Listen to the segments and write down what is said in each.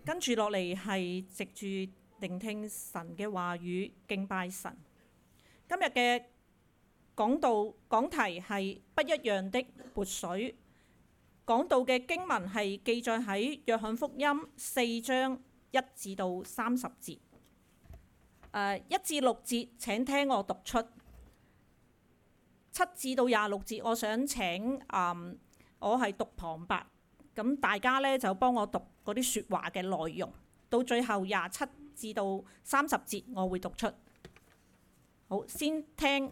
跟住落嚟係藉住聆聽神嘅話語，敬拜神。今日嘅講題係不一樣的活水。講道嘅經文係記載喺約翰福音4章1至到30節。1至6節請聽我讀出。7至到26節，我想請我係讀旁白，咁大家呢就幫我讀嗰啲説話嘅內容。到最後27至到30節，我會讀出。好，先聽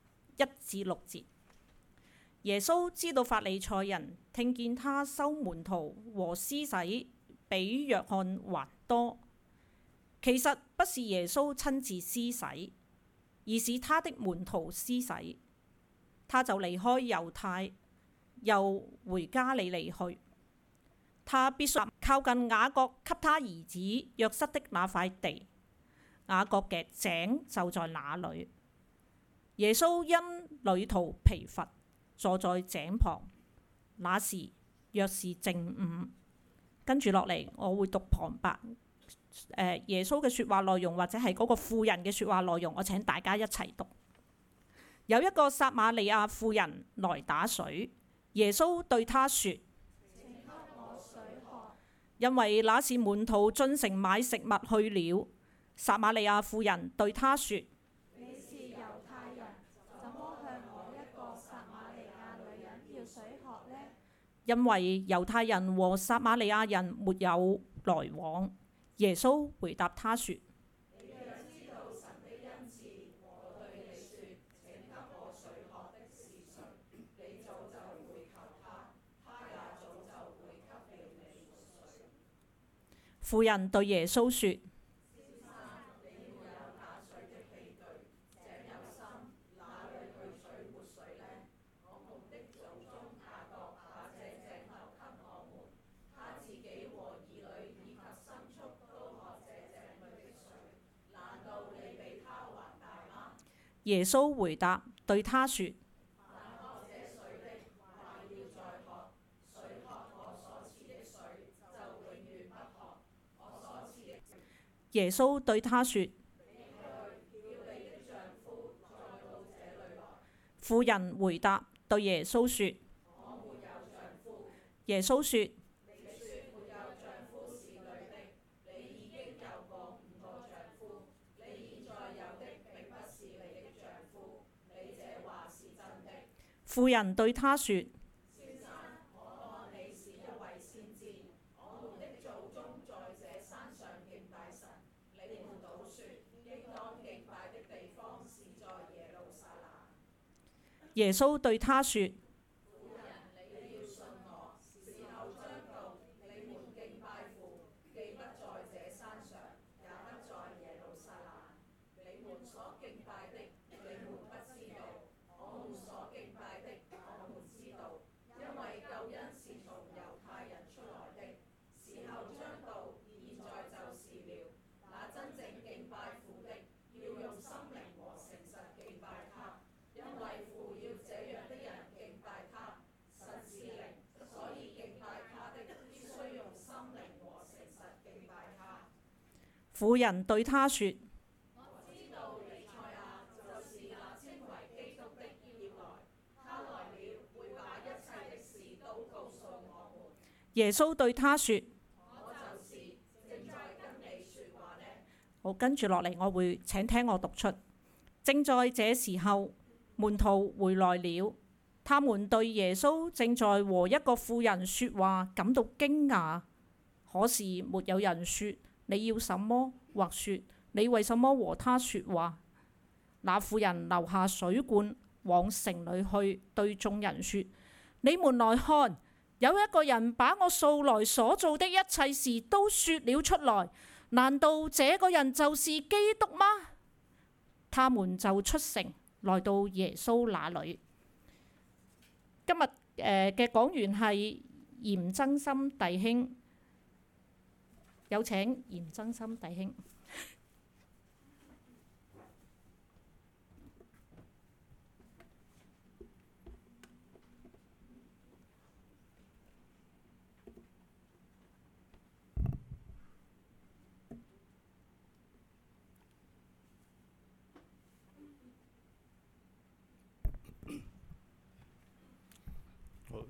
1至6節。耶穌知道法利賽人聽見他收門徒和施洗比約翰還多，其實不是耶穌親自施洗，而是他的門徒施洗。他就離開猶太，又回加利利去。他必須靠近雅各給他兒子約瑟的那塊地，雅各嘅井就在那裏。耶穌因旅途疲乏，坐在井旁。那時約是正午。跟住落嚟，我會讀旁白。耶穌嘅説話內容，或者係嗰個婦人嘅説話內容，我請大家一齊讀。有一個撒瑪利亞婦人來打水，耶穌對她說：請給我水喝。因為那是門徒進城買食物去了。撒瑪利亞婦人對他說： 你是猶太人，怎麼向我一個撒瑪利亞女人要水喝呢？ 因為猶太人和撒瑪利亞人沒有來往。耶穌回答他說： 你若知道神的恩賜，我對你說，請給我水喝的是誰，你早就會求他，他也早就會給了你活水。 婦人對耶穌說： 先生，你沒有打水的器具，井又深，哪裏去取活水呢？我們的祖宗雅各把這井留給我們，他自己和兒女以及牲畜都喝這井裏的水，難道你比他還大嗎？ 耶穌回答對他說： 凡喝這水的，還要再喝；誰喝我所賜的水，就永遠不渴。我所賜的耶穌對他說： 你去，叫你的丈夫再到這裏來。 婦人回答對耶穌說： 我沒有丈夫。 耶穌說： 你說沒有丈夫是對的，你已經有過5個丈夫，你現在有的並不是你的丈夫，你這話是真的。 婦人對他說： 先生，我看你是一位先知。我們的祖宗在這山上敬拜神，你們倒說應當敬拜的地方是在耶路撒冷。 耶穌對他說： 婦人，你要信我，時候將到，你們敬拜父，既不在這山上，也不在耶路撒冷。你們所敬拜的，你們不知道；我們所敬拜的，我們知道，因為救恩是從猶太人出來的。時候將到，現在就是了。那真正敬拜父的，要用心靈和誠實敬拜他，因為父要這樣的人敬拜他。神是靈，所以敬拜他的必須用心靈和誠實敬拜他。 婦人對他說： 我知道彌賽亞就是那稱為基督的要來，他來了會把一切的事都告訴我們。 耶穌對他說： 我就是正在跟你說話呢。 好，跟住落嚟，我會請聽我讀出。正在這時候，門徒回來了，他們對耶穌正在和一個婦人說話感到驚訝，可是沒有人說你要什麼，或說你為什麼和他說話。那婦人留下水罐，往城裏去，對眾人說：你們來看，有一個人把我素來所做的一切事都說了出來，難道這個人就是基督嗎？他們就出城，來到耶穌那裏。今日嘅講員係嚴增心弟兄，有請嚴增心弟兄。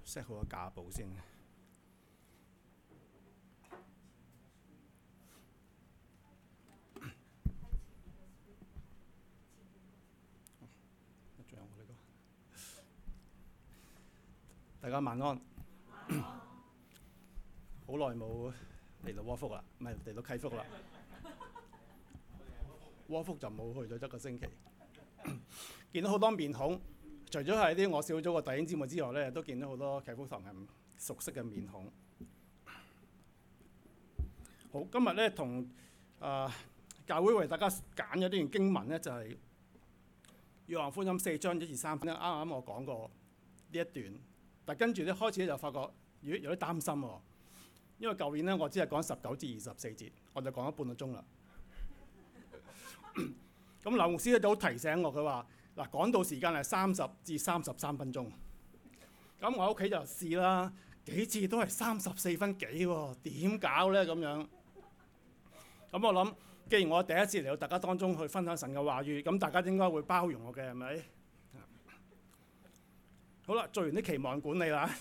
set 好個架步先。仲有我呢個，大家晚安。好耐冇嚟到窩福啦，唔係嚟到啟福啦。窩福就冇去咗一個星期，見到好多面孔。除咗係啲我小組嘅弟兄姊妹之外咧，都見到好多啟福堂係熟悉嘅面孔。好，今日咧同教會為大家揀咗呢段經文咧，就係、是《約翰福音》4章1至3節。啱啱我講過呢一段，但跟住咧開始咧就發覺有啲擔心喎，因為舊年咧我只係講19至24節，我就講咗半個鐘啦。咁劉牧師咧就好提醒我，佢話：嗱，講道時間係30至33分鐘。咁我喺屋企就試啦，幾次都係34分幾喎，點搞咧咁樣？咁我諗，既然我第一次嚟到大家當中去分享神嘅話語，咁大家應該會包容我嘅，係咪？好啦，做完啲期望管理啦。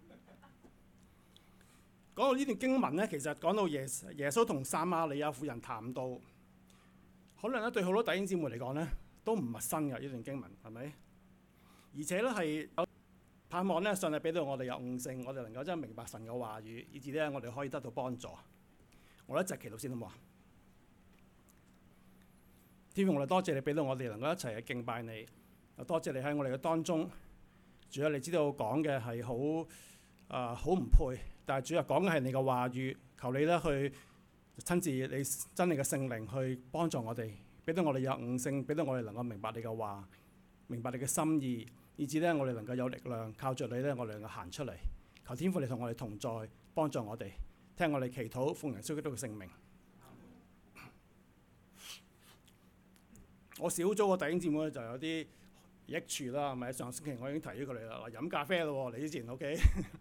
講到呢段經文咧，其實講到耶穌同撒瑪利亞婦人談道，可能咧對好多弟兄姊妹嚟講咧都唔陌生嘅呢段經文，係咪？而且咧係有盼望咧，上帝俾到我哋有悟性，我哋能夠真係明白神嘅話語，以至咧我哋可以得到幫助。我一齊祈禱先好唔好啊？天父，我哋多謝你俾到我哋能夠一齊去敬拜你，多謝你喺我哋嘅當中。主啊，你知道講嘅係好唔配，但係主啊，講嘅係你嘅話語，求你咧去親自你真理嘅聖靈去幫助我哋，俾到我哋有悟性，俾到我哋能夠明白你嘅話，明白你嘅心意，以至咧我哋能夠有力量，靠著你咧我哋能夠行出嚟。求天父你同我哋同在，幫助我哋，聽我哋祈禱，奉耶穌基督嘅聖名。我小組嘅弟兄姊妹就有啲益處啦，係咪？上星期我已經提咗佢哋啦，飲咖啡咯喎，嚟之前 OK。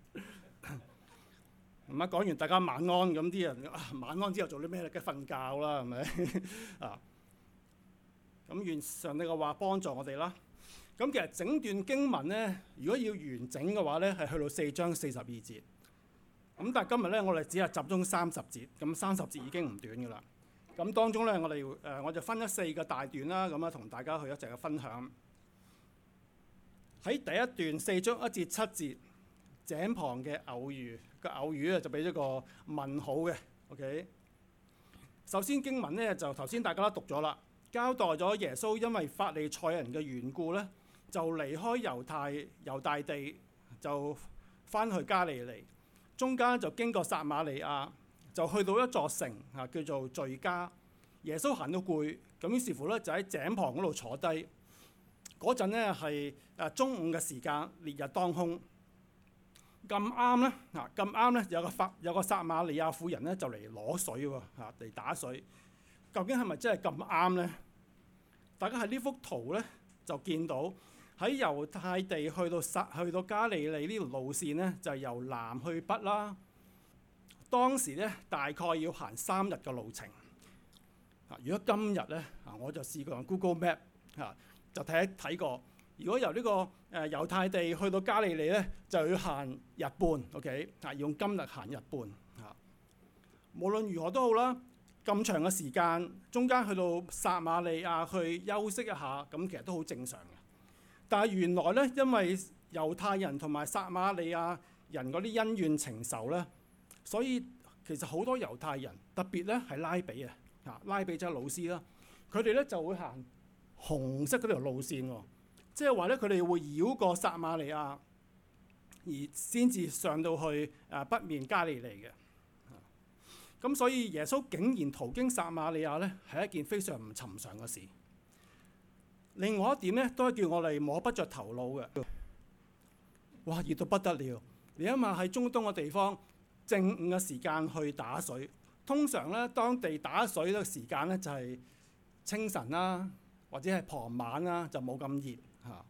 咁啊講完大家晚安，咁啲人晚安之後做啲咩咧？梗係瞓覺啦，係咪？啊，咁願上帝嘅話幫助我哋啦。咁其實整段經文咧，如果要完整嘅話咧，係去到4章42節。咁但係今日咧，我哋只係集中30節，咁30節已經唔短㗎啦。咁當中咧，我就分咗4個大段啦，咁啊同大家去一齊嘅分享。喺第一段4章1至7節，井旁嘅偶遇，個偶遇咧就俾咗個問號嘅。OK， 首先經文咧就頭先大家都讀咗啦，交代咗耶穌因為法利賽人嘅緣故咧，就離開猶大地，就翻去加利利，中間就經過撒瑪利亞，就去到一座城啊，叫做敘加。耶穌行到攰，咁於是乎咧就喺井旁嗰度坐低。嗰陣咧係中午嘅時間，烈日當空。咁啱咧咁啱咧有個撒瑪利亞婦人咧就嚟攞水喎，嚟打水。究竟係咪真係咁啱咧？大家喺呢幅圖咧就見到喺猶太地去到加利利呢條路線咧，就係由南去北啦。當時咧大概要行3日嘅路程。如果今日咧我就試過用 Google Map 就睇過。如果由呢個猶太地去到加利利咧，就要行日半。OK， 要用今日行日半。無論如何都好啦，咁長嘅時間，中間去到撒瑪利亞去休息一下，咁其實都好正常嘅。但係原來咧，因為猶太人同埋撒瑪利亞人嗰啲恩怨情仇咧，所以其實好多猶太人，特別咧係拉比拉比就係老師啦，佢哋咧就會行紅色嗰條路線喎，即係話咧佢哋會繞過撒瑪利亞，而先至上到去北面加利利嘅。咁所以耶穌竟然途經撒瑪利亞咧，係一件非常唔尋常嘅事。另外一點咧，都係叫我哋摸不着頭腦嘅。哇！熱到不得了，你諗下喺中東嘅地方，正午嘅時間去打水，通常咧當地打水嘅時間咧就係清晨啦，或者係傍晚啦，就冇咁熱嚇。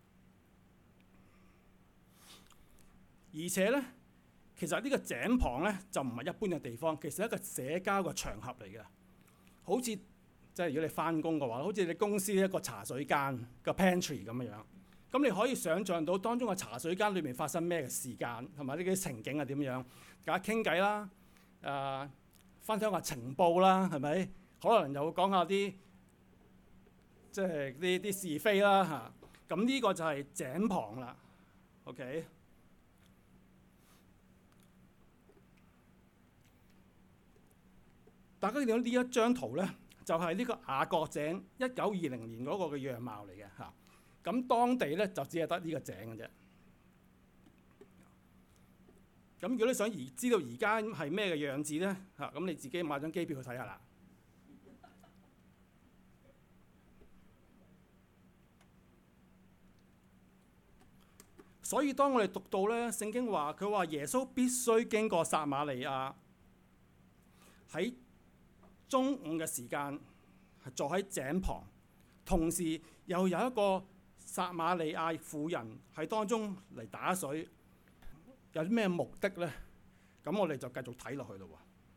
而且咧，其實呢個井旁咧就唔係一般嘅地方，其實係一個社交嘅場合嚟嘅，好似即係如果你翻工嘅話，好似你公司一個茶水間個 pantry 咁樣。 咁你可以想像到當中嘅茶水間裏面發生咩嘅時間，同埋呢啲情景係點樣？大家傾偈啦，分享下情報啦，係咪？可能又會講下啲即係啲是非啦嚇。咁呢個就係井旁啦。OK， 大家見到呢一張圖咧，就係呢個雅各井1920年嗰個嘅樣貌嚟嘅嚇。咁當地咧就只係得呢個井嘅啫。咁如果你想知道而家係咩嘅樣子咧嚇，咁你自己買張機票去睇下啦。所以當我哋讀到咧聖經話，佢話耶穌必須經過撒瑪利亞，喺中午嘅時間係坐喺井旁，同時又有一個撒瑪利亞婦人喺當中嚟打水，有啲咩目的呢？咁我哋就繼續睇落去咯。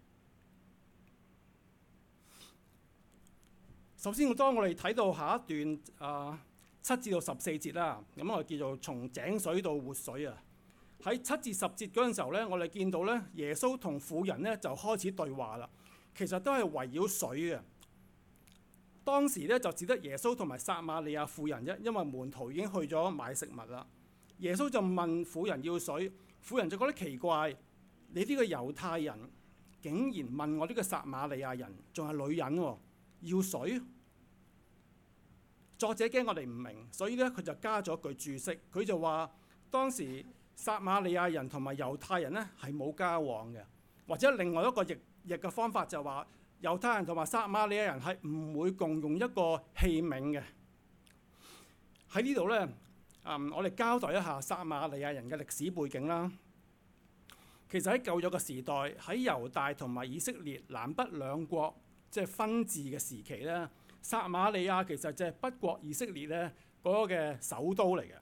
首先，當我哋睇到下一段7至到14節啦，咁我哋叫做從井水到活水啊。喺7至10節嗰陣時候咧，我哋見到咧耶穌同婦人咧就開始對話啦。其實都係圍繞水嘅。當時咧就只得耶穌同埋撒瑪利亞婦人啫，因為門徒已經去咗買食物啦。耶穌就問婦人要水，婦人就覺得奇怪，你呢個猶太人竟然問我呢個撒瑪利亞人，仲係女人喎，要水？作者驚我哋唔明，所以咧佢就加咗句注釋，佢就話當時撒瑪利亞人同埋猶太人咧係冇交往嘅，或者另外一個譯嘅方法就話猶太人同埋撒瑪利亞人係唔會共用一個器皿嘅。喺呢度咧，我哋交代一下撒瑪利亞人嘅歷史背景啦。其實喺舊約嘅時代，喺猶大同埋以色列南北兩國即係分治嘅時期咧，撒瑪利亞其實就係北國以色列咧嗰個嘅首都嚟嘅。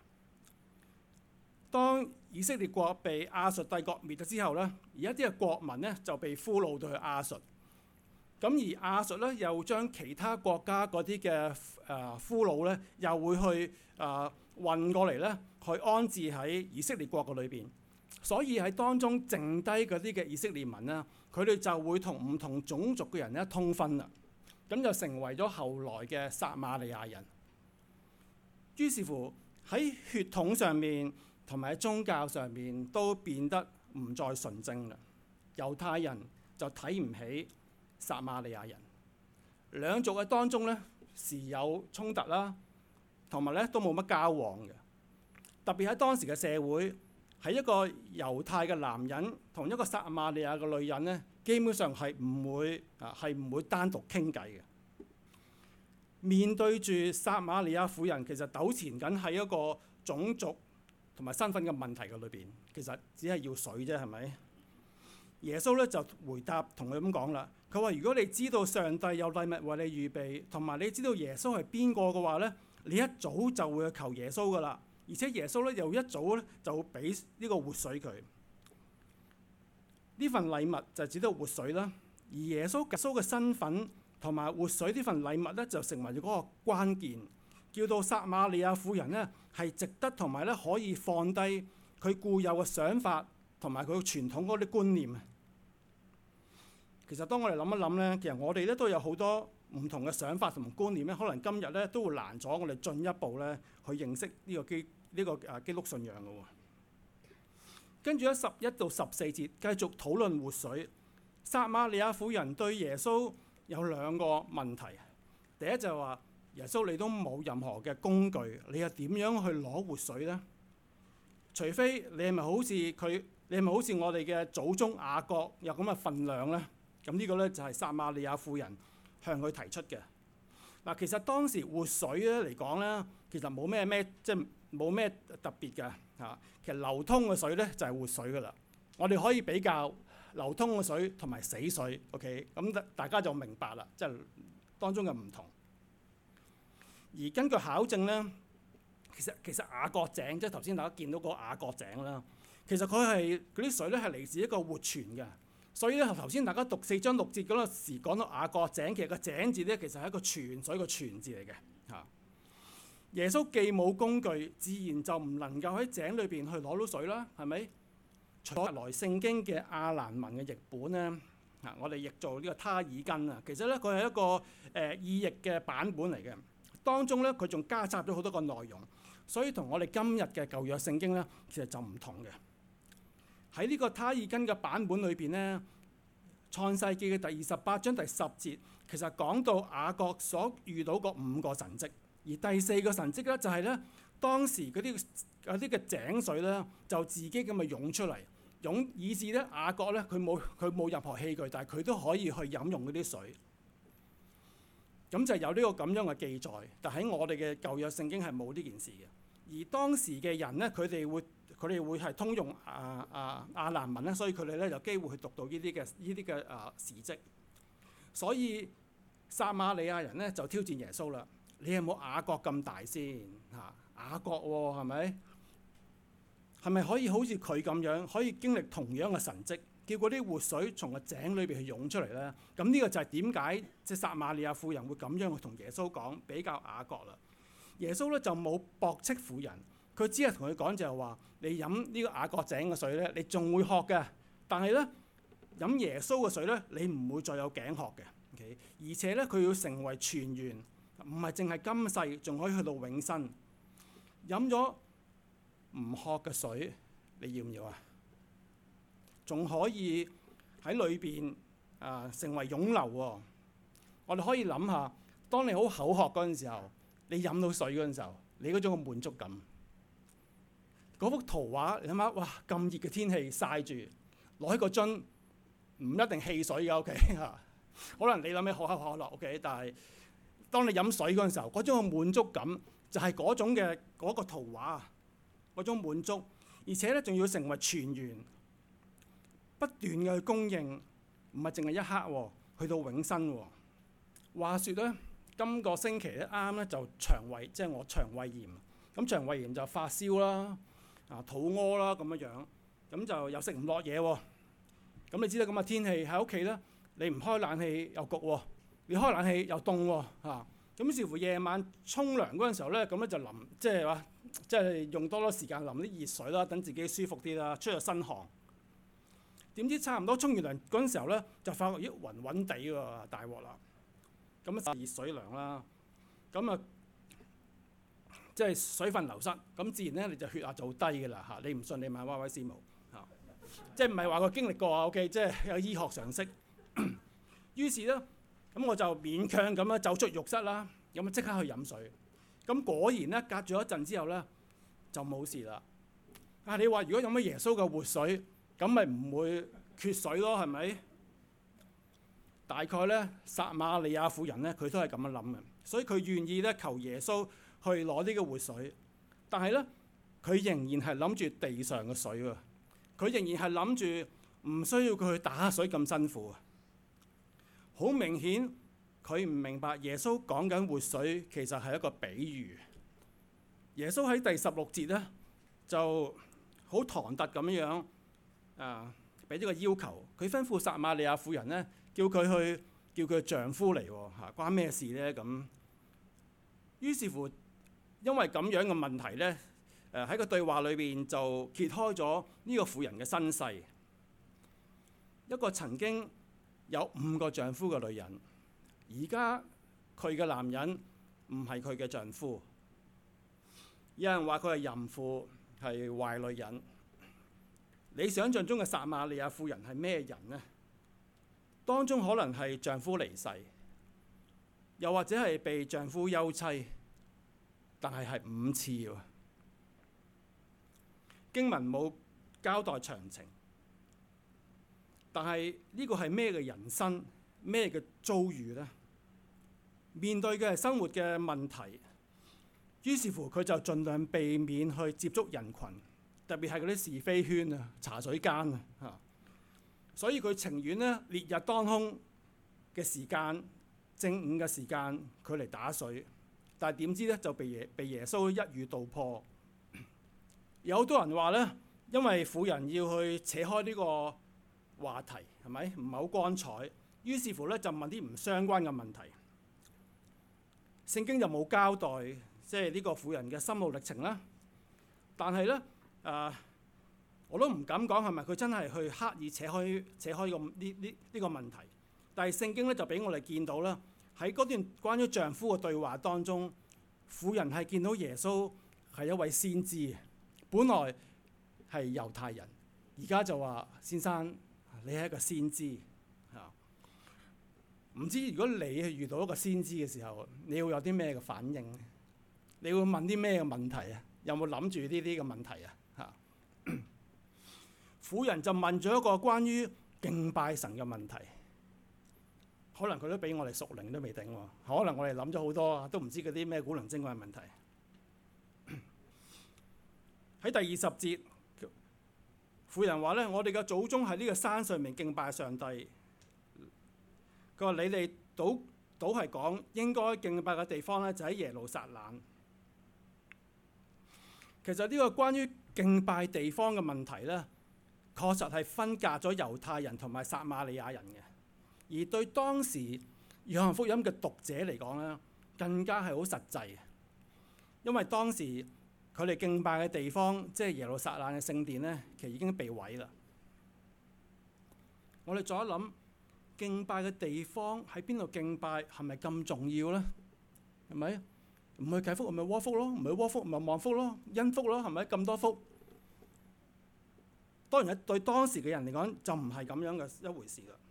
當以色列國被亞述帝國滅咗之後咧，而一啲嘅國民咧就被俘虜到去亞述。咁而亞述咧又將其他國家嗰啲嘅俘虜咧，又會去運過嚟咧，去安置喺以色列國嘅裏邊。所以喺當中剩低嗰啲嘅以色列民啦，佢哋就會同唔同種族嘅人咧通婚啦。咁就成為咗後來嘅撒瑪利亞人。於是乎喺血統上面同埋喺宗教上面都變得唔再純正啦。猶太人就睇唔起撒瑪利亞人，兩族嘅當中咧時有衝突啦，同埋咧都冇乜交往嘅。特別喺當時嘅社會，係一個猶太嘅男人同一個撒瑪利亞嘅女人咧，基本上係唔會單獨傾偈嘅。面對住撒瑪利亞婦人，其實糾纏緊喺一個種族同埋身份嘅問題嘅裏邊，其實只係要水啫，係咪？耶穌咧就回答同佢咁講啦，佢話：如果你知道上帝有禮物為你預備，同埋你知道耶穌係邊個嘅話咧，你一早就會去求耶穌噶啦。而且耶穌咧又一早咧就會俾呢個活水佢。呢份禮物就指到活水啦。而耶穌嘅身份同埋活水呢份禮物咧，就成為咗嗰個關鍵，叫到撒瑪利亞婦人咧係值得同埋咧可以放低佢固有嘅想法同埋佢傳統嗰啲觀念。其實當我哋諗一諗咧，其實我哋咧都有好多唔同嘅想法同埋觀念咧，可能今日咧都會難咗我哋進一步咧去認識呢個基督信仰嘅喎。跟住喺11到14節繼續討論活水。撒瑪利亞婦人對耶穌有兩個問題。第一就係話：耶穌你都冇任何嘅工具，你又點樣去攞活水呢？除非你係咪好似佢？你係咪好似我哋嘅祖宗雅各有咁嘅份量呢？咁呢個咧就係撒瑪利亞婦人向佢提出嘅。嗱，其實當時活水咧嚟講咧，其實冇咩即係冇咩特別嘅嚇。其實流通嘅水咧就係活水噶啦。我哋可以比較流通嘅水同埋死水 ，OK， 咁大家就明白啦，即係當中嘅唔同。而根據考證咧，其實雅各井即係頭先大家見到個雅各井啦，其實佢係嗰啲水咧係嚟自一個活泉嘅。所以咧頭先大家讀4章6節嗰陣時講到雅各井，其實個井字咧其實係一個泉水個泉字嚟嘅嚇。 耶穌既冇工具，自然就唔能夠喺井裏邊去攞到水啦，係咪？除咗來聖經嘅亞蘭文嘅譯本咧，我哋譯做呢個他爾根啊，其實咧佢係一個意譯嘅版本嚟嘅，當中咧佢仲加插咗好多個內容，所以同我哋今日嘅舊約聖經咧，其實就唔同嘅。喺呢個他爾根嘅版本裏邊咧，創世記嘅第28章第10節，其實講到雅各所遇到嗰5個神蹟。而第4個神蹟咧，就係咧當時嗰啲嘅井水咧，就自己咁咪湧出嚟，以致咧雅各咧佢冇任何器具，但係佢都可以去飲用嗰啲水。咁就有呢個咁樣嘅記載，但喺我哋嘅舊約聖經係冇呢件事嘅。而當時嘅人咧，佢哋會係通用亞蘭文咧，所以佢哋咧有機會去讀到呢啲嘅事蹟。所以撒瑪利亞人咧就挑戰耶穌啦。你有冇雅各咁大先嚇？雅各喎，係咪？係咪可以好似佢咁樣，可以經歷同樣嘅神蹟，叫嗰啲活水從個井裏邊去湧出嚟咧？咁呢個就係點解即係撒瑪利亞婦人會咁樣去同耶穌講比較雅各啦？耶穌咧就冇駁斥婦人，佢只係同佢講就係話：你飲呢個雅各井嘅水咧，你仲會渴嘅，但係咧飲耶穌嘅水咧，你唔會再有頸渴嘅。Okay? 而且咧佢要成為泉源。唔係淨係今世，仲可以去到永生。飲咗唔渴嘅水，你要唔要啊？仲可以喺裏邊成為湧流喎。我哋可以諗下，當你好口渴嗰陣時候，你飲到水嗰陣時候，你嗰種嘅滿足感。嗰幅圖畫你諗下，哇！咁熱嘅天氣曬住，攞起個樽，唔一定汽水嘅 OK 嚇。可能你諗起可口可樂 OK， 但係當你飲水嗰陣時候，嗰種嘅滿足感就係嗰種嘅嗰個圖畫，嗰種滿足，而且咧仲要成為泉源，不斷嘅去供應，唔係淨係一刻喎，去到永生喎。話說咧，今個星期咧啱咧就腸胃，即係我腸胃炎，咁腸胃炎就發燒啦，肚屙啦咁樣樣，咁就又食唔落嘢喎。咁你知道咁嘅天氣喺屋企咧，你唔開冷氣又焗喎。你開冷氣又凍喎嚇，咁於是乎夜晚沖涼嗰陣時候咧，咁咧就淋，即係用多時間淋啲熱水啦，等自己舒服啲啦，出咗身汗。點知差唔多沖完涼嗰陣時候咧，就發覺咦暈暈地喎，大鑊啦！咁啊熱水涼啦，咁啊即係水分流失，咁自然咧你就血壓就好低㗎啦嚇。你唔信你問威威師母嚇，即係唔係話佢經歷過啊 ？OK， 即係有醫學常識。於是咧。咁我就勉強咁樣走出浴室啦，咁啊即刻去飲水。咁果然咧，隔咗一陣之後咧，就冇事啦。你話如果飲咗耶穌嘅活水，咁咪唔會缺水咯，係咪？大概咧，撒瑪利亞婦人咧，佢都係咁樣諗嘅，所以佢願意咧求耶穌去攞呢個活水。但係咧，佢仍然係諗住地上嘅水喎，佢仍然係諗住唔需要佢去打水咁辛苦。好明顯，佢唔明白耶穌講緊活水其實係一個比喻。耶穌喺第16節咧就好唐突咁樣俾咗個要求，佢吩咐撒瑪利亞婦人咧，叫佢丈夫嚟喎嚇，關咩事咧咁？於是乎，因為咁樣嘅問題咧，喺個對話裏邊就揭開咗呢個婦人嘅身世，一個曾經有5個丈夫嘅女人，而家佢嘅男人唔係佢嘅丈夫。有人話佢係淫婦，係壞女人。你想象中嘅撒瑪利亞婦人係咩人呢？當中可能係丈夫離世，又或者係被丈夫休妻，但係5次喎。經文冇交代詳情。但係呢個係咩嘅人生，咩嘅遭遇呢？面對嘅係生活嘅問題，於是乎佢就盡量避免去接觸人群，特別係嗰啲是非圈啊、茶水間啊嚇。所以佢情願呢烈日當空嘅時間、正午嘅時間，佢嚟打水。但係點知咧就被耶穌一語道破。有好多人話咧，因為婦人要去扯開呢個話題，係咪唔係好光彩？於是乎咧就問啲唔相關嘅問題。聖經就冇交代即係呢個婦人嘅心路歷程啦。但係咧我都唔敢講係咪佢真係去刻意扯開呢個問題。但係聖經咧就俾我哋見到啦，喺嗰段關於丈夫嘅對話當中，婦人係見到耶穌係一位先知，本來係猶太人，而家就話先生你係一個先知嚇。唔知如果你係遇到一個先知嘅時候，你會有啲咩嘅反應？你會問啲咩嘅問題啊？有冇諗住呢啲嘅問題啊？嚇！婦人就問咗一個關於敬拜神嘅問題，可能佢都比我哋熟齡都未定喎。可能我哋諗咗好多，都唔知嗰啲咩古靈精怪嘅問題。喺第20節，婦人話咧：我哋嘅祖宗喺呢個山上面敬拜上帝。佢話：你哋倒係講應該敬拜嘅地方咧，就喺耶路撒冷。其實呢個關於敬拜地方嘅問題咧，確實係分隔咗猶太人同埋撒瑪利亞人嘅。而對當時約翰福音嘅讀者嚟講咧，更加係好實際嘅，因為當時佢哋敬拜嘅地方，即係耶路撒冷嘅聖殿咧，其實已經被毀啦。我哋再一諗，敬拜嘅地方喺邊度敬拜係咪咁重要咧？係咪？唔去祈福咪窩福咯，唔去窩福咪望福咯，恩福咯，係咪？咁多福，當然對當時嘅人嚟講就唔係咁樣嘅一回事啦。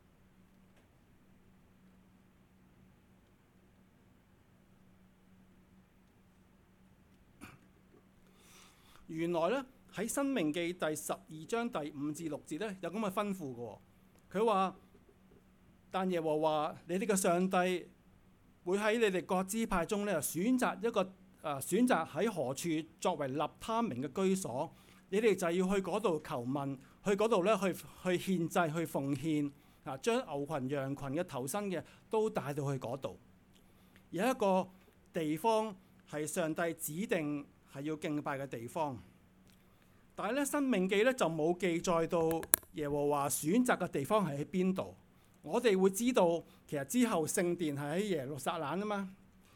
原來咧喺《申命記》第12章第5至6節咧有咁嘅吩咐嘅喎。佢話：但耶和華你哋嘅上帝會喺你哋各支派中咧選擇喺何處作為立他名嘅居所，你哋就要去嗰度求問，去嗰度咧去獻祭、去奉獻啊，將牛群、羊群嘅頭生嘅都帶到去嗰度。有一個地方係上帝指定係要敬拜嘅地方，但係咧《申命記》咧就冇記載到耶和華選擇嘅地方係喺邊度。我哋會知道其實之後聖殿係喺耶路撒冷啊嘛，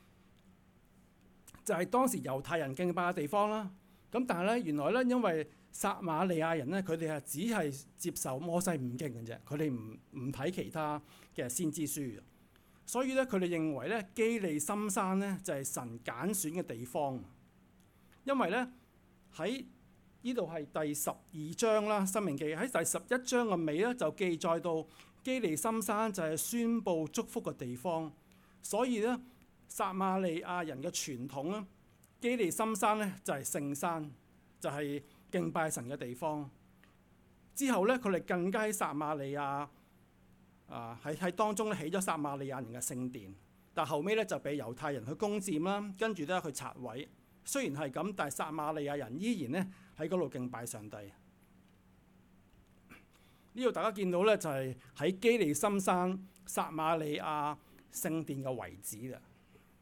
就係當時猶太人敬拜嘅地方啦。咁但係咧原來咧因為撒瑪利亞人咧佢哋係只係接受摩西五經嘅啫，佢哋唔睇其他嘅先知書，所以咧佢哋認為咧基利心山咧就係神揀選嘅地方。因為咧喺呢度係第12章啦，《申命記》喺第11章嘅尾咧就記載到基利心山就係宣佈祝福嘅地方，所以咧撒瑪利亞人嘅傳統咧，基利心山咧就係聖山，就係敬拜神嘅地方。之後咧佢哋更加喺撒瑪利亞喺當中咧起咗撒瑪利亞人嘅聖殿，但後尾咧就俾猶太人去攻佔啦，跟住咧去拆毀。雖然係咁，但係撒瑪利亞人依然咧喺嗰度敬拜上帝。呢度大家見到咧就係喺基利心山撒瑪利亞聖殿嘅遺址啦。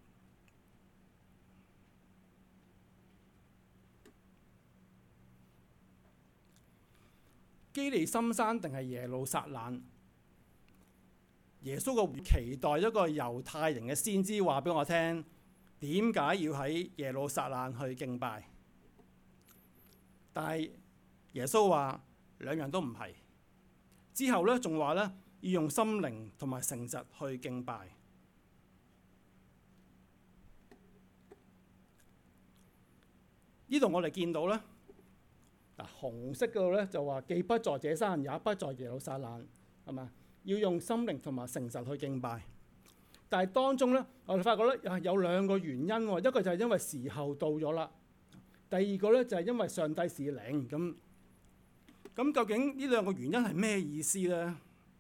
基利心山定係耶路撒冷？耶穌個期待一個猶太人嘅先知話俾我聽，點解要喺耶路撒冷去敬拜？但係耶穌話兩樣都唔係。之後咧仲話咧要用心靈同埋誠實去敬拜。呢度我哋見到咧嗱，紅色嗰度咧就話既不在這山，也不在耶路撒冷，係嘛？要用心靈同埋誠實去敬拜。但係當中咧，我哋發覺咧有兩個原因喎，一個就係因為時候到咗啦，第二個咧就係因為上帝是靈咁。咁究竟呢兩個原因係咩意思咧？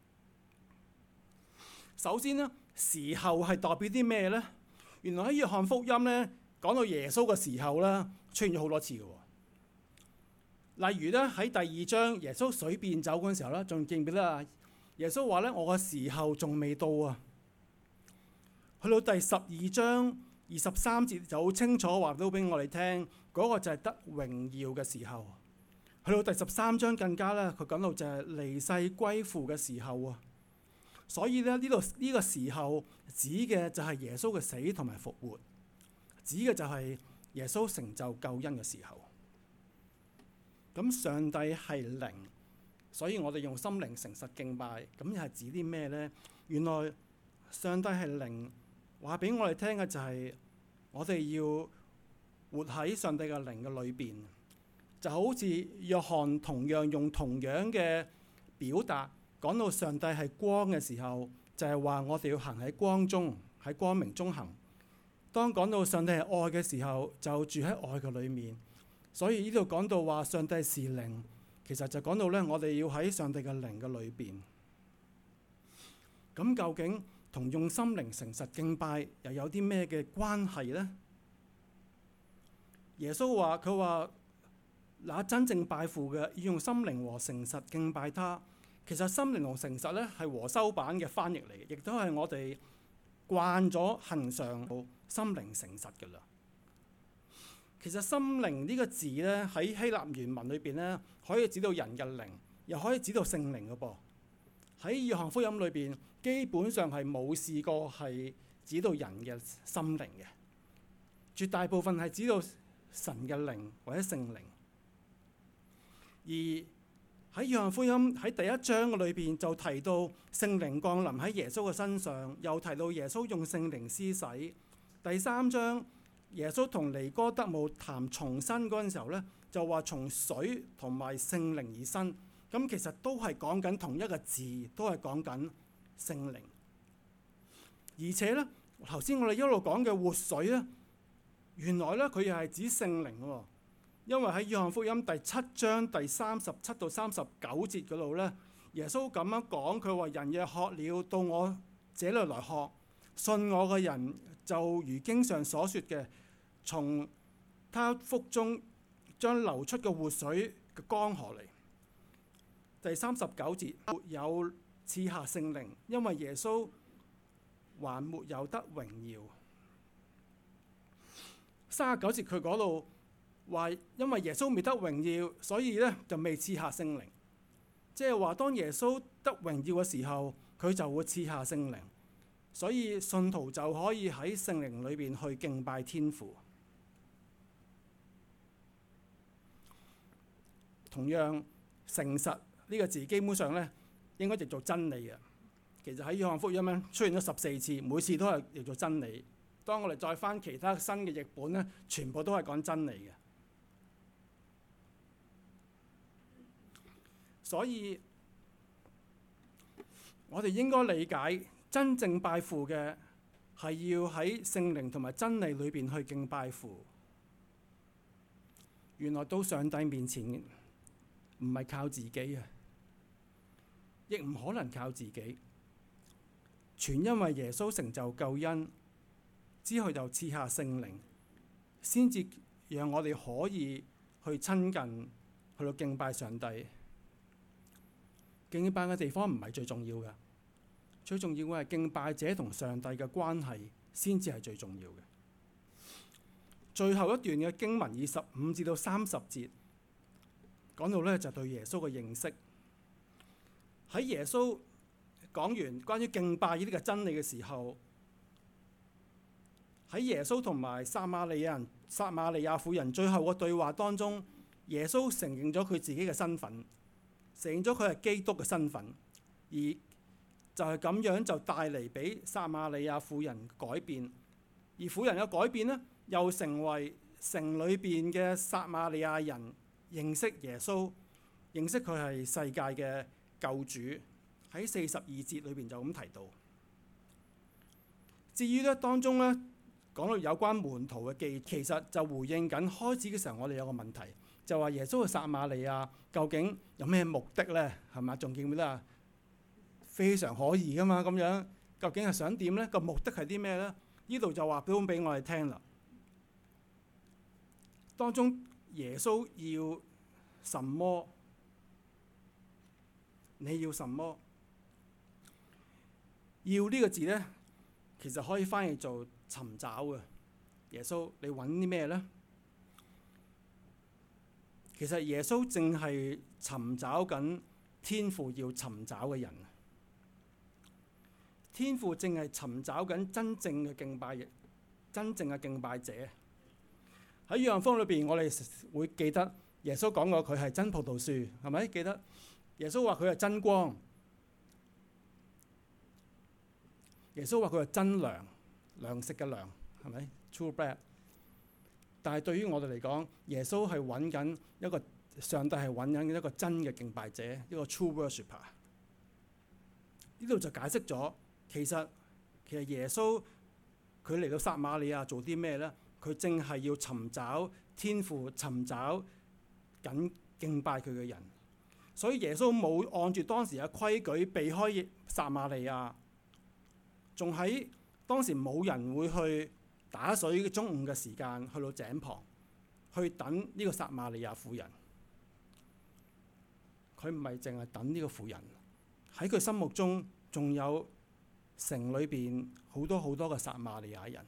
首先咧，時候係代表啲咩咧？原來喺約翰福音咧講到耶穌嘅時候咧出現咗好多次嘅喎。例如咧喺第2章耶穌水變酒嗰陣時候咧，仲記唔記得啊？耶穌話咧：我嘅時候仲未到啊！去到第12章23節就好清楚話到俾我哋聽，嗰個就係得榮耀嘅時候。去到第13章更加咧，佢講到就係離世歸父嘅時候啊。所以咧呢個時候指嘅就係耶穌嘅死同埋復活， 指嘅就係耶穌成就救恩嘅時候。咁上帝係靈，所以我哋用心靈誠實敬拜，咁又係指啲咩呢？原來上帝係靈，話俾我哋聽嘅就係我哋要活喺上帝嘅靈嘅裏邊，就好似約翰同樣用同樣嘅表達講到上帝係光嘅時候，就係話我哋要行喺光中，喺光明中行。當講到上帝係愛嘅時候，就住喺愛嘅裏面。所以呢度講到話上帝是靈，其實就講到咧，我哋要喺上帝嘅靈嘅裏邊。咁究竟同用心靈誠實敬拜又有啲咩嘅關係呢？耶穌話：佢話那真正拜父嘅，要用心靈和誠實敬拜他。其實心靈和誠實咧係和修版嘅翻譯嚟嘅，亦都係我哋慣咗恆常心靈誠實嘅啦。其實心靈呢個字咧喺希臘原文裏邊咧，可以指到人嘅靈，又可以指到聖靈嘅噃。喺約翰福音裏邊，基本上係冇試過係指到人嘅心靈嘅，絕大部分係指到神嘅靈或者聖靈。而喺約翰福音喺第一章嘅裏邊就提到聖靈降臨喺耶穌嘅身上，又提到耶穌用聖靈施洗。第三章耶穌同尼哥德慕談重生嗰陣時候咧，就話從水同埋聖靈而生。咁其實都係講緊同一個字，都係講緊聖靈。而且咧，頭先我哋一路講嘅活水咧，原來咧佢又係指聖靈喎。因為喺約翰福音第7章第37到39節嗰度咧，耶穌咁樣講，佢話：人若渴了，到我這裏來喝，信我嘅人就如經上所說嘅，從他腹中將流出嘅活水嘅江河嚟。第39節沒有賜下聖靈，因為耶穌還沒有得榮耀。39節佢嗰度話，因為耶穌未得榮耀，所以咧就未賜下聖靈。即係話，當耶穌得榮耀嘅時候，佢就會賜下聖靈，所以信徒就可以喺聖靈裏邊去敬拜天父。同樣，誠實呢個字基本上咧應該譯做真理嘅。其實喺約翰福音咧出現咗14次，每次都係譯做真理。當我哋再翻其他新嘅譯本咧，全部都係講真理嘅。所以我哋應該理解，真正拜父嘅係要喺聖靈同埋真理裏邊去敬拜父。原來到上帝面前唔係靠自己啊，亦唔可能靠自己，全因為耶穌成就救恩之後就賜下聖靈，先至讓我哋可以去親近，去到敬拜上帝。敬拜嘅地方唔係最重要嘅，最重要嘅係敬拜者同上帝嘅關係先至係最重要嘅。最後一段嘅經文25至到30節講到咧就對耶穌嘅認識。喺耶穌講完關於敬拜呢啲嘅真理嘅時候，喺耶穌同埋撒瑪利亞婦人最後嘅對話當中，耶穌承認咗佢自己嘅身份，承認咗佢係基督嘅身份，而就係咁樣就帶嚟俾撒瑪利亞婦人改變，而婦人嘅改變呢，又成為城裏邊嘅撒瑪利亞人認識耶穌，認識佢係世界嘅救主。喺42節裏邊就咁提到。至於咧當中咧講到有關門徒嘅記，其實就回應緊開始嘅時候我哋有個問題，就話耶穌去撒瑪利亞究竟有咩目的呢？係嘛？仲記唔記得啊？非常可疑噶嘛，咁樣究竟係想點呢？個目的係啲咩呢？呢度就話俾我哋聽啦。當中耶穌要什麼？你要什麼？要呢個字呢，其實可以翻譯做尋找嘅。耶穌，你揾啲咩呢？其實耶穌正係尋找緊天父要尋找嘅人。天父正係尋找緊真正嘅敬拜者。 喺約翰福音裏邊，我哋會記得耶穌講過佢係真葡萄樹，係咪？記得耶穌話佢係真光，耶穌話佢係真糧，糧食嘅糧，係咪 ？True bread。但係對於我哋嚟講，耶穌係揾緊一個上帝係揾緊一個真嘅敬拜者，一個 true worshipper。呢度就解釋咗，其實耶穌佢嚟到撒瑪利亞做啲咩呢？佢正係要尋找天父，尋找緊敬拜佢嘅人。所以耶穌冇按住當時嘅規矩避開撒瑪利亞，仲喺當時冇人會去打水中午嘅時間去到井旁去等呢個撒瑪利亞婦人。佢唔係淨係等呢個婦人，喺佢心目中仲有城裏邊好多好多嘅撒瑪利亞人。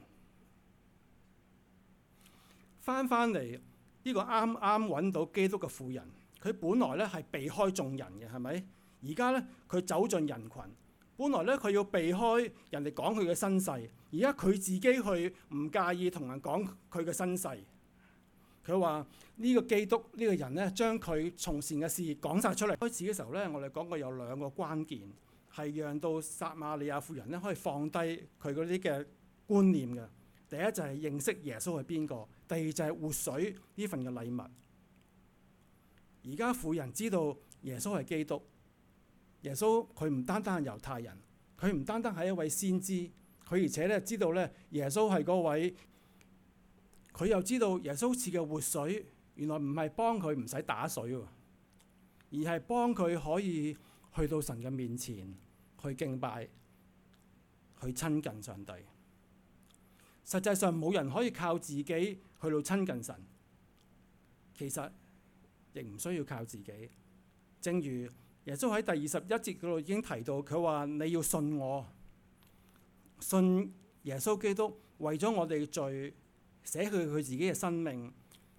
翻嚟呢個啱啱揾到基督嘅婦人，佢本來咧係避開眾人嘅，係咪？而家咧佢走進人群，本來咧佢要避開人哋講佢嘅身世，而家佢自己去唔介意同人講佢嘅身世。佢話呢個基督呢個人咧，將佢從前嘅事講晒出嚟。開始嘅時候咧，我哋講過有兩個關鍵，係讓到撒瑪利亞婦人咧可以放低佢嗰啲嘅觀念嘅。第一就係認識耶穌係邊個，第二就係活水呢份嘅禮物。而家婦人知道耶穌係基督，耶穌佢唔單單係猶太人，佢唔單單係一位先知，佢而且咧知道咧耶穌係嗰位，佢又知道耶穌賜嘅活水原來唔係幫佢唔使打水喎，而係幫佢可以去到神嘅面前去敬拜，去親近上帝。實際上冇人可以靠自己去到親近神，其實亦唔需要靠自己。正如耶穌喺第21節嗰度已經提到，佢話你要信我，信耶穌基督為咗我哋罪捨去佢自己嘅生命，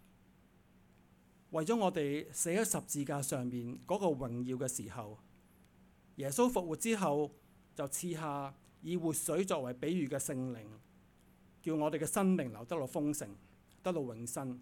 為咗我哋死喺十字架上面嗰個榮耀嘅時候，耶穌復活之後就賜下以活水作為比喻嘅聖靈，叫我哋嘅生命留得到豐盛，得到永生。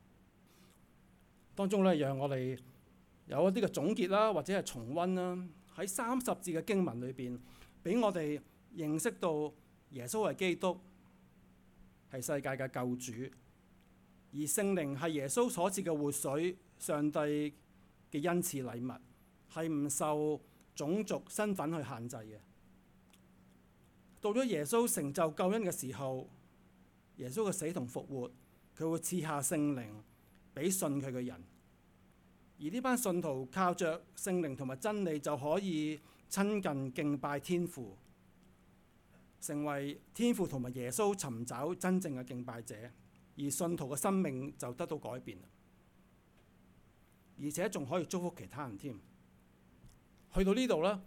當中咧，讓我哋有一啲嘅總結啦，或者係重溫啦。喺30節嘅經文裏邊，俾我哋認識到耶穌係基督，係世界嘅救主，而聖靈係耶穌所賜嘅活水，上帝嘅恩賜禮物，係唔受種族身份去限制嘅。到咗耶穌成就救恩嘅時候，耶穌嘅死同復活，佢會賜下聖靈俾信佢嘅人，而呢班信徒靠着聖靈同埋真理就可以親近敬拜天父，成為天父同埋耶穌尋找真正嘅敬拜者，而信徒嘅生命就得到改變，而且仲可以祝福其他人添。去到呢度咧，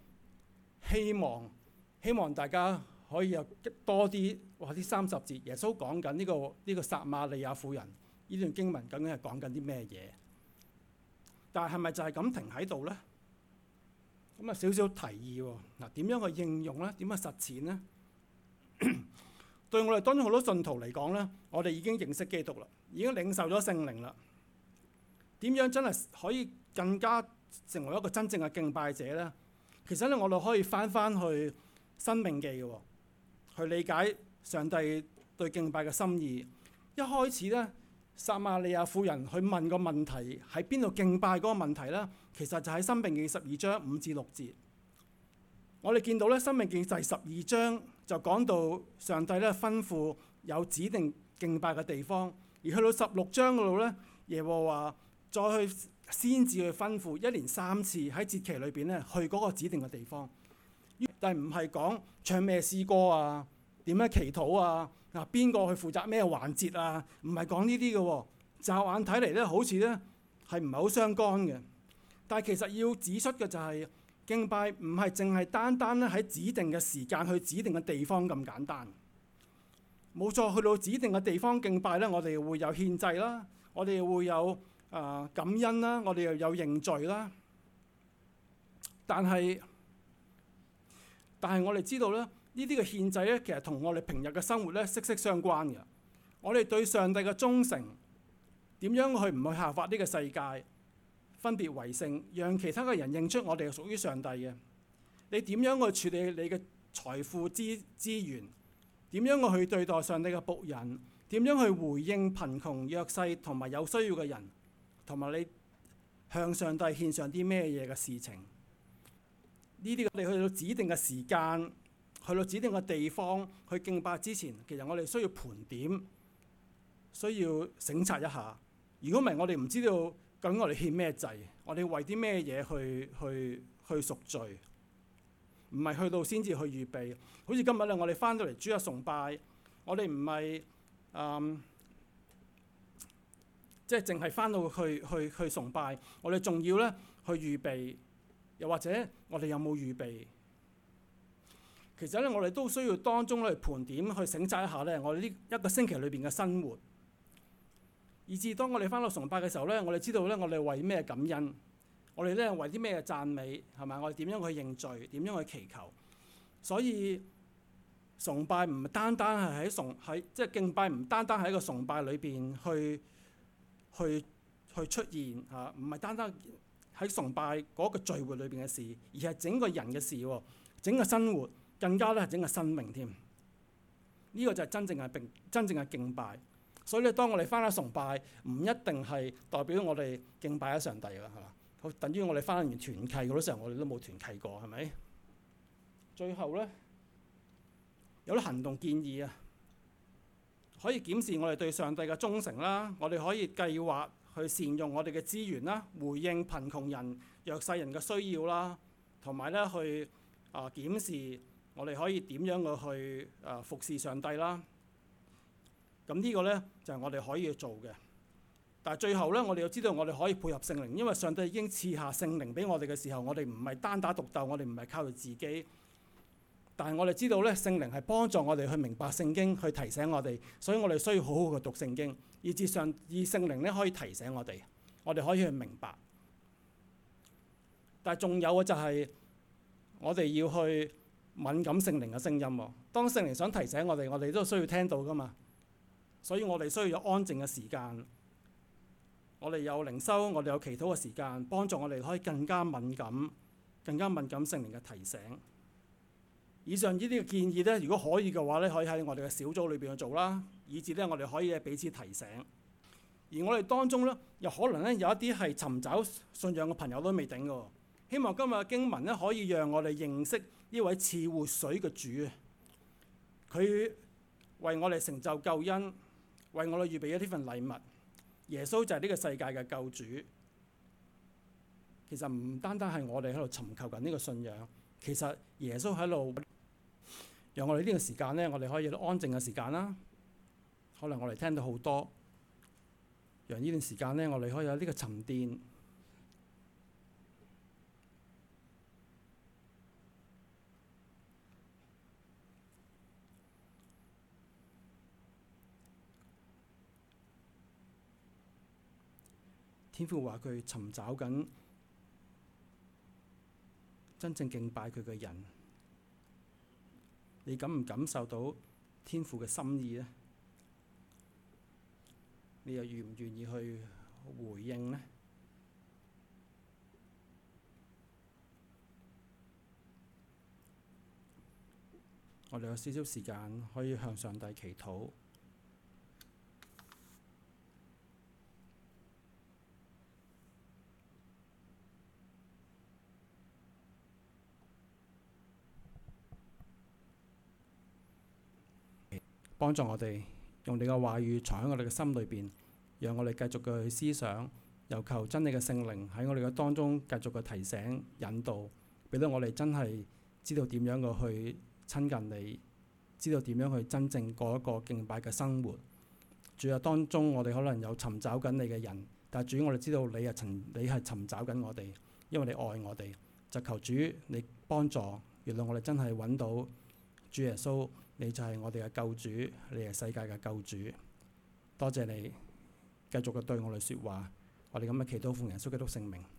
希望大家可以有多啲或者30節，耶穌講緊呢個撒瑪利亞婦人呢段經文究竟係講緊啲咩嘢？但係咪就係咁停喺度呢？咁啊少少提議喎。嗱，點樣去應用呢？點樣實踐呢？對我哋當中好多信徒嚟講呢，我哋已經認識基督啦，已經領受咗聖靈啦。點樣真係可以更加成為一個真正嘅敬拜者呢？其實咧，我哋可以翻去申命記嘅，去理解上帝對敬拜嘅心意。一開始咧，撒瑪利亞婦人去問個問題喺邊度敬拜嗰個問題咧，其實就喺申命記12章5至6節。我哋見到咧，申命記第12章就講到上帝咧吩咐有指定敬拜嘅地方，而去到16章嗰度咧，耶和華再去先至去吩咐一連3次喺節期裏邊咧去嗰個指定嘅地方。但係唔係講唱咩詩歌啊，點樣祈禱啊，邊個去負責咩環節啊？唔係講呢啲嘅喎。驟眼睇嚟咧，好似咧係唔係好相干嘅。但係其實要指出嘅就係敬拜唔係淨係單單咧喺指定嘅時間去指定嘅地方咁簡單。冇錯，去到指定嘅地方敬拜咧，我哋會有獻祭啦，我哋會有感恩啦，我哋又有認罪啦。但係我哋知道咧，呢啲嘅獻祭咧，其實同我哋平日嘅生活咧息息相關嘅。我哋對上帝嘅忠誠， 點樣去唔去效法呢個世界，分別為聖，讓其他嘅人認出我哋係屬於上帝嘅？你點樣去處理你嘅財富資源？點樣去對待上帝嘅僕人？點樣去回應貧窮弱勢同埋有需要嘅人？同埋你向上帝獻上啲咩嘢嘅事情？呢啲我哋去到指定嘅時間，去到指定嘅地方去敬拜之前，其實我哋需要盤點，需要省察一下。如果唔係，我哋唔知道究竟我哋獻咩祭，我哋為啲咩嘢去贖罪，唔係去到先至去預備。好似今日咧，我哋翻到嚟主日崇拜，我哋唔係即係淨係翻到去崇拜，我哋仲要咧去預備，又或者我哋有冇預備？其實咧，我哋都需要當中咧盤點去省察一下咧，我哋呢一個星期裏邊嘅生活。以至當我哋翻到崇拜嘅時候咧，我哋知道咧，我哋為咩感恩？我哋咧為啲咩讚美？係咪？我哋點樣去認罪？點樣去祈求？所以崇拜唔單單係喺即係敬拜，唔單單喺一個崇拜裏邊去出現嚇，唔係單單喺崇拜嗰個聚會裏邊嘅事，而係整個人嘅事喎，整個生活，更加咧係整個生命添。呢個就係真正嘅敬拜。所以咧，當我哋翻嚟崇拜，唔一定係代表我哋敬拜咗上帝㗎，係嘛？好，等於我哋翻完團契嗰啲時候，我哋都冇團契過，係咪？最後咧，有啲行動建議啊，可以檢視我哋對上帝嘅忠誠啦。我哋可以計劃去善用我哋嘅資源啦，回應貧窮人、弱勢人嘅需要啦，同埋咧去檢視我哋可以點樣去服侍上帝啦。咁呢個咧就係我哋可以做嘅，但係最後咧，我哋要知道我哋可以配合聖靈，因為上帝已經賜下聖靈俾我哋嘅時候，我哋唔係單打獨鬥，我哋唔係靠住自己，但係我哋知道咧，聖靈係幫助我哋去明白聖經，去提醒我哋，所以我哋需要好好嘅讀聖經，以聖靈咧可以提醒我哋可以去明白。但係仲有嘅就係我哋要去敏感聖靈嘅聲音喎。當聖靈想提醒我哋都需要聽到㗎嘛。所以我哋需要有安靜嘅時間，我哋有靈修，我哋有祈禱嘅時間，幫助我哋可以更加敏感聖靈嘅提醒。以上呢啲嘅建議咧，如果可以嘅話咧，可以喺我哋嘅小組裏邊去做啦，以至咧我哋可以彼此提醒。而我哋當中咧，又可能咧有一啲係尋找信仰嘅朋友都未定嘅。希望今日嘅經文咧可以讓我哋認識呢位賜活水嘅主，佢為我哋成就救恩。為我哋預備咗呢份禮物，耶穌就係呢個世界嘅救主。其實唔單單係我哋喺度尋求緊呢個信仰，其實耶穌喺度讓我哋呢個時間咧，我哋可以有安靜嘅時間啦。可能我哋聽到好多，讓呢段時間咧，我哋可以有呢個沉澱。天父話佢尋找緊真正敬拜佢嘅人，你感唔感受到天父嘅心意呢？你又願唔願意去回應呢？我哋有少少時間可以向上帝祈禱。幫助我哋用你嘅話語藏喺我哋嘅心裏邊，讓我哋繼續嘅去思想，又求真理嘅聖靈喺我哋嘅當中繼續嘅提醒引導，俾到我哋真係知道點樣嘅去親近你，知道點樣去真正過一個敬拜嘅生活。主啊，當中我哋可能有尋找緊你嘅人，但係主，我哋知道你係尋找緊我哋，因為你愛我哋，就求主你幫助，原來我哋真係揾到主耶穌。你就係我哋嘅救主，你係世界嘅救主。多謝你繼續嘅對我哋説話，我哋咁嘅祈禱奉耶穌基督聖名。